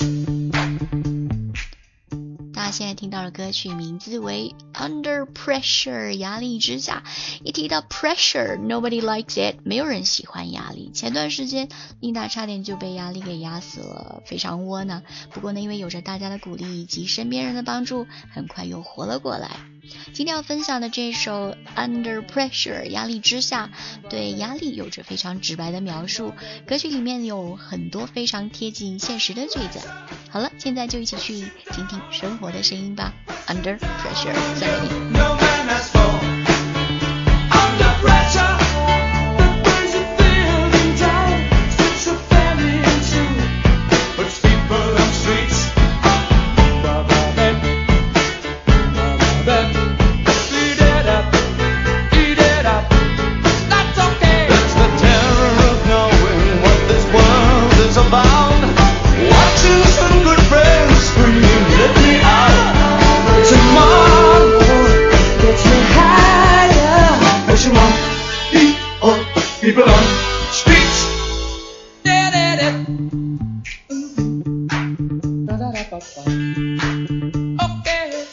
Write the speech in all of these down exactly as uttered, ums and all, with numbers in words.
大家现在听到的歌曲名字为 Under Pressure 压力之下。一提到 pressure nobody likes it， 没有人喜欢压力。前段时间琳达差点就被压力给压死了，非常窝囊。不过呢，因为有着大家的鼓励以及身边人的帮助，很快又活了过来。今天要分享的这首 Under Pressure 压力之下，对压力有着非常直白的描述，歌曲里面有很多非常贴近现实的句子。好了，现在就一起去听听生活的声音吧。 Under Pressure 送给你。 No man has fall under pressure. The things you feel in doubt, switch your family into, puts people on streets. Eat it up, eat it up. That's okay. That's the terror of knowing what this world is about. Watching some good friends scream, let me out. Tomorrow gets me higher. What you want? People, people on streets. Okay.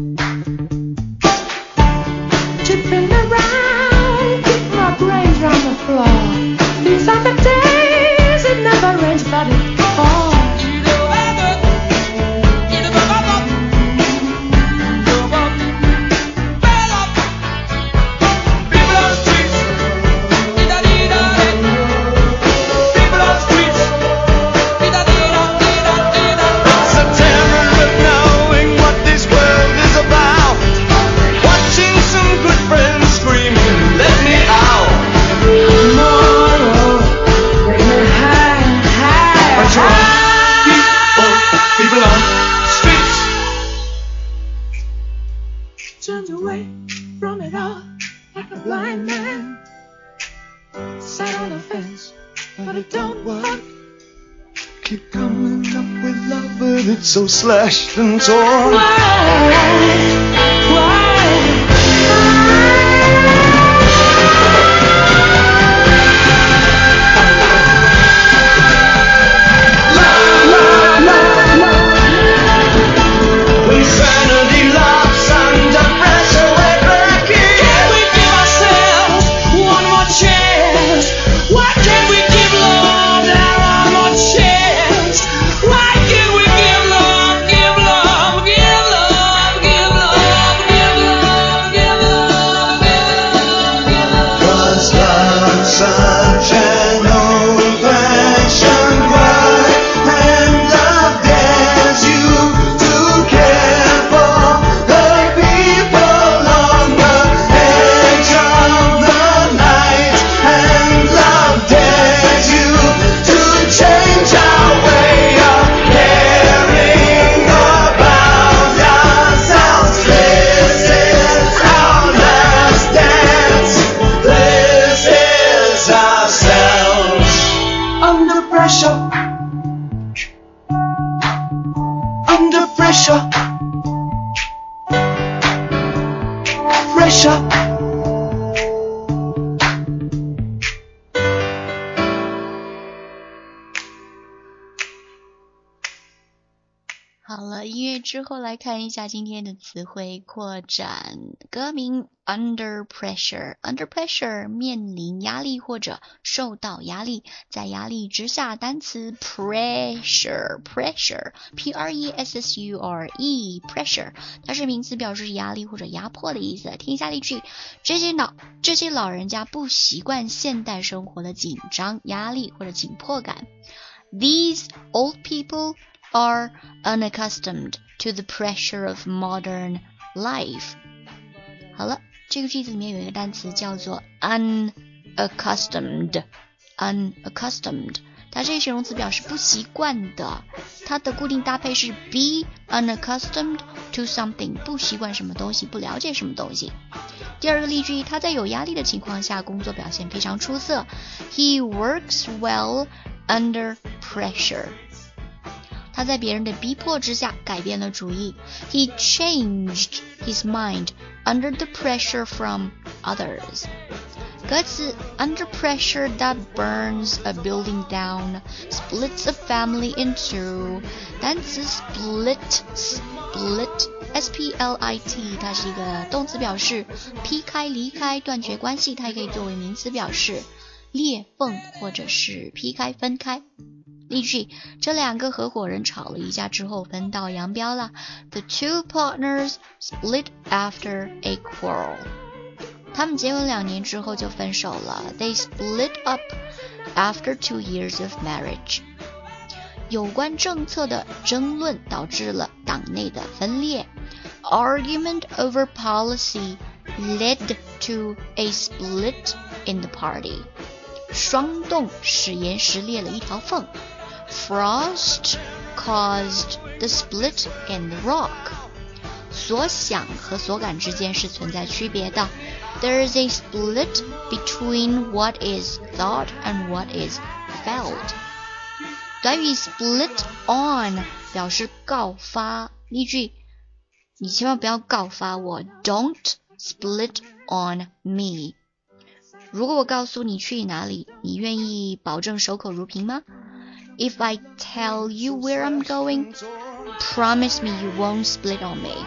Chipping around, keep my brains on the floor. These are the days, it never rains but it falls. Turned away from it all like a blind man. Sat on the fence, but it don't work. Keep coming up with love, but it's so slashed and torn. Why? Why? Insanity loves under pressure, we're breaking. Can we give ourselves one more chance? Why can't we give love now one more chance? Why can't we give love, give love, give love, give love, give love, give love, give love, give love? 'Cause love's such an old-fashioned word, and love dares you to care for the people on the edge of the night, and love dares you to change our way of caring about ourselves. This is our last dance. This is ourselves. Under pressure. Under pressure. Pressure. 好了，音乐之后来看一下今天的词汇扩展。歌名 Under Pressure， Under Pressure 面临压力或者受到压力，在压力之下。单词 Pressure Pressure P R E S S U R E Pressure 它是名词，表示压力或者压迫的意思。听一下例句，这些老这些老人家不习惯现代生活的紧张、压力或者紧迫感。These old people are unaccustomed to the pressure of modern life。 好了，这个句子里面有一个单词叫做 unaccustomed unaccustomed 它这个形容词表示不习惯的，它的固定搭配是 be unaccustomed to something， 不习惯什么东西，不了解什么东西。第二个例句，他在有压力的情况下工作表现非常出色。 He works well under pressure。他在别人的逼迫之下改变了主意。 He changed his mind under the pressure from others。 歌词 Under pressure that burns a building down, splits a family in two. 单词 split split S P L I T 它是一个动词表示劈开离开断绝关系，它也可以作为名词表示裂缝或者是劈开分开。例句，这两个合伙人吵了一架之后分道扬镳了。The two partners split after a quarrel. 他们结婚两年之后就分手了。They split up after two years of marriage. 有关政策的争论导致了党内的分裂。Argument over policy led to a split in the party. 霜冻使岩石裂了一条缝。Frost caused the split in the rock. 所想和所感之间是存在区别的。There is a split between what is thought and what is felt. 短语 split on 表示告发。例句，你千万不要告发我。Don't split on me. 如果我告诉你去哪里，你愿意保证守口如瓶吗？ If I tell you where I'm going, promise me you won't split on me.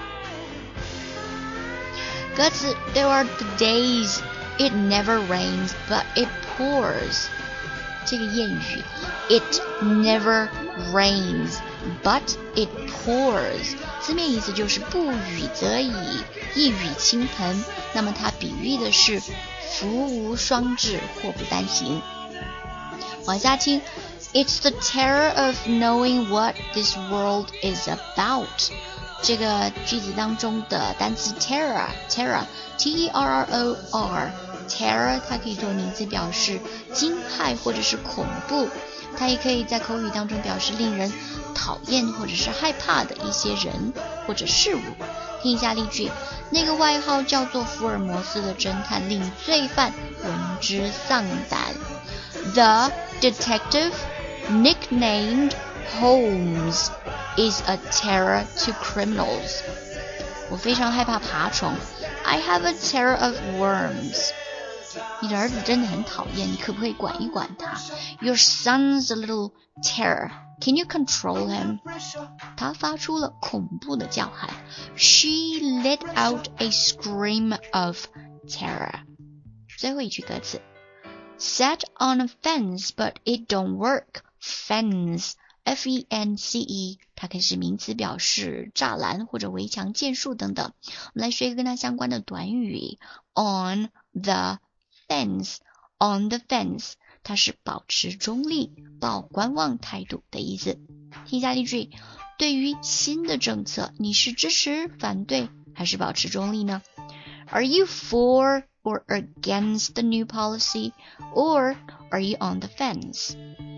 歌词 There are the days it never rains, but it pours. 这个谚语 It never rains, but it pours. 字面意思就是不雨则已，一雨倾盆。那么它比喻的是福无双至，祸不单行。往下听 It's the terror of knowing what this world is about. 这个句子当中的单词 terror terror T E R R O R terror 它可以做名词表示惊骇或者是恐怖，它也可以在口语当中表示令人讨厌或者是害怕的一些人或者事物。听一下例句，那个外号叫做福尔摩斯的侦探令罪犯闻之丧胆。The detective nicknamed Holmes is a terror to criminals. 我非常害怕爬虫。I have a terror of worms. 你的儿子真的很讨厌，你可不可以管一管他？ Your son's a little terror. Can you control him? 他发出了恐怖的叫喊。She let out a scream of terror. 最后一句歌词 Set on a fence, but it don't work. Fence, F E N C E, 它可以是名词表示栅栏或者围墙、建树等等。我们来学一个跟它相关的短语 On the fence, on the fence, 它是保持中立、抱观望态度的意思。听一下例句，对于新的政策，你是支持、反对还是保持中立呢？ Are you for or against the new policy, or are you on the fence?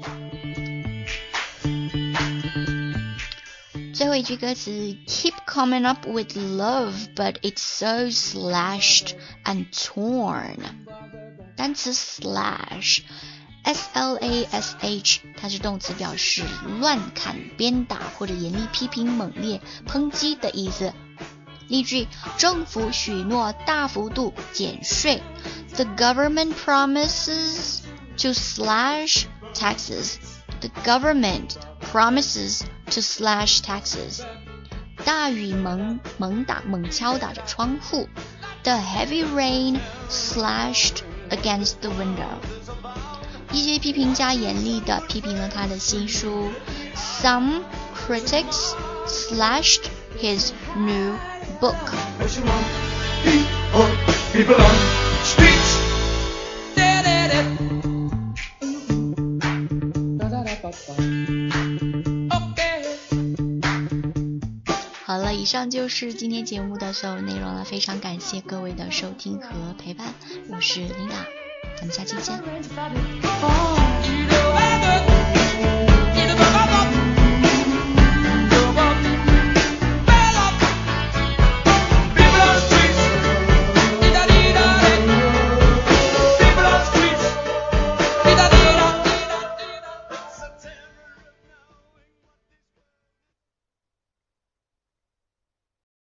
最后一句歌词 Keep coming up with love, but it's so slashed and torn. 单词 slash S L A S H 它是动词表示乱砍鞭打或者严厉批评猛烈抨击的意思。例句，政府许诺大幅度减税。The government promises to slash taxes. The government promises to slash taxes. 大雨猛猛打猛敲打着窗户。The heavy rain slashed against the window. 一些批评家严厉地批评了他的新书。Some critics slashed his new book. People on streets. 好了，以上就是今天节目的所有内容了，非常感谢各位的收听和陪伴，我是琳达，咱们下期见。